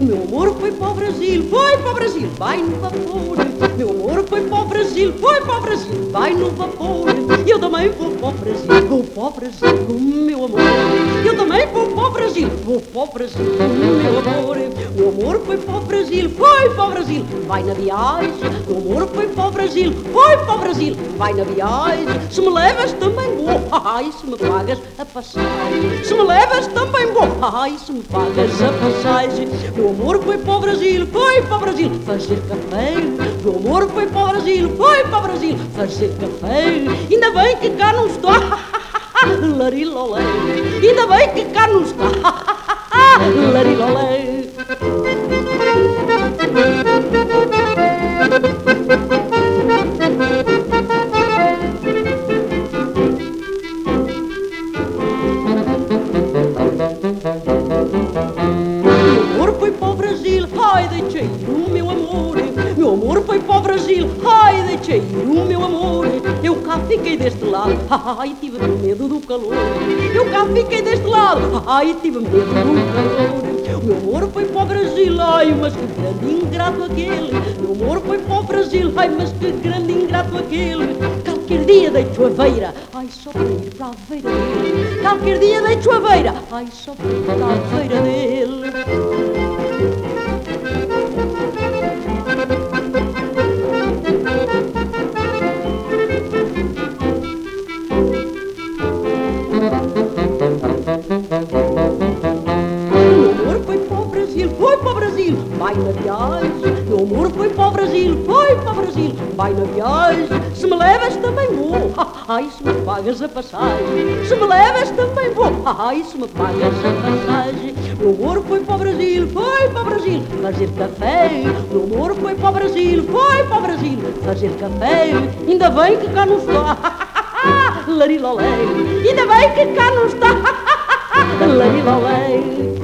Meu amor foi para o Brasil, vai no vapor. Meu amor foi para o Brasil, vai no vapor. Eu também vou para o Brasil, meu amor. Eu também vou para o Brasil, meu amor. O amor foi para o Brasil, vai na viagem. O amor foi para o Brasil, vai na viagem. Se me levas também vou, ai, se me pagas a passagem. Se me levas também vou, ai, se me pagas a passagem. Meu amor foi para o Brasil, fazer café. Meu amor foi para o Brasil, fazer café. Ainda bem que cá não está, larilolé. Ainda bem que cá não está, larilolé. Ai, deixei o meu amor. Meu amor foi para o Brasil. Ai, deixei o meu amor. Eu cá fiquei deste lado. Ai, tive medo do calor. Eu cá fiquei deste lado. Ai, tive medo do calor. Meu amor foi para o Brasil. Ai, mas que grande ingrato aquele. Meu amor foi para o Brasil. Ai, mas que grande ingrato aquele. Qualquer dia deixo a veira. Ai, só para ir para a veira dele. Qualquer dia deixo a veira. Ai, só para ir para a veira dele. Vai na viagem, meu amor foi para o Brasil, vai na viagem. Se me levas também vou, ai, se me pagas a passagem. Se me levas também vou, ai, se me pagas a passagem. Meu amor foi para o Brasil, fazer café. Meu amor foi para o Brasil, fazer café. Ainda bem que cá não está, larilolé. Ainda bem que cá não está, larilolé.